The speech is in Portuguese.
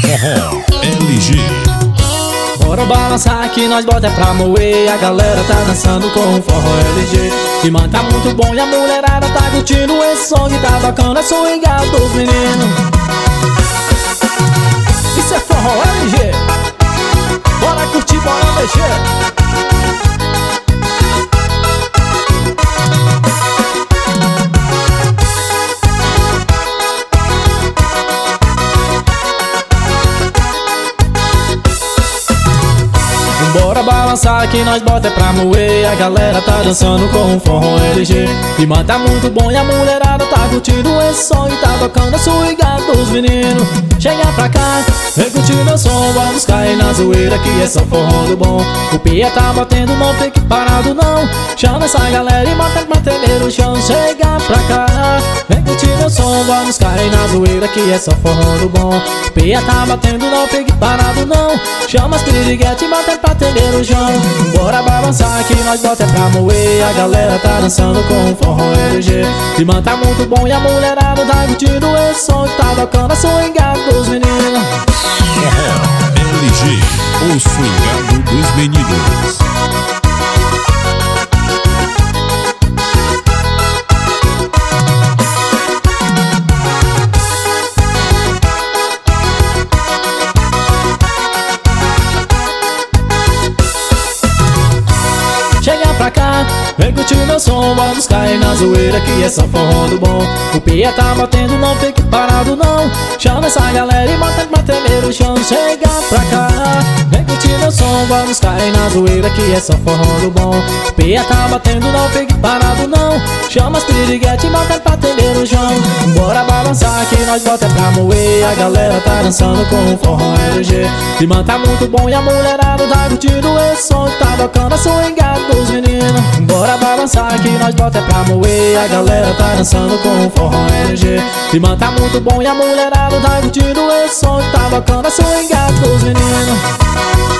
Forró LG. Bora balançar que nós bota pra moer. A galera tá dançando com o forró LG. E mano, tá muito bom e a mulherada tá curtindo esse som que tá bacana. Swingado dos meninos. Isso é forró LG. Bora curtir, bora mexer. Bora balançar que nós bota pra moer. A galera tá dançando com o forró LG. E mano, tá muito bom e a mulherada tá curtindo esse som e tá tocando a swingada dos meninos. Chega pra cá, vem curtir meu som, vamos cair na zoeira que é só forró do bom. O pia tá batendo, não fique parado não. Chama essa galera e bota pra tremer o chão. Chega pra cá, vem curtir meu som, vamos cair na zoeira que é só forró do bom. O pia tá batendo, não fique parado não. Chama as piriguetes e bota pra tremer o chão. Bora balançar que nós bota pra moer. A galera tá dançando com o forró LG. E mano, tá muito bom e a mulherada tá curtindo esse som que tá tocando a swingada dos meninos. Forró LG, o swingado dos meninos. Chega pra cá, vem curtir meu som, vamos cair na zoeira que é só forró do bom. O pia tá batendo, não fique parado não. Chama essa galera e bota pra tremer o chão. Chega pra cá, vem curtir meu som, vamos cair na zoeira que é só forró do bom. O pia tá batendo, não fique parado não. Chama as piriguetes e bota pra tremer o chão. Bora balançar que nós bota pra moer. A galera tá dançando com o forró LG. E mano, tá muito bom e a mulherada tá curtindo esse som que tá tocando a swingada dos meninos. Bora balançar que nós bota pra moer. A galera tá dançando com o forró LG. E mano, tá muito bom e a mulherada tá curtindo esse som que tá tocando a swingada dos meninos.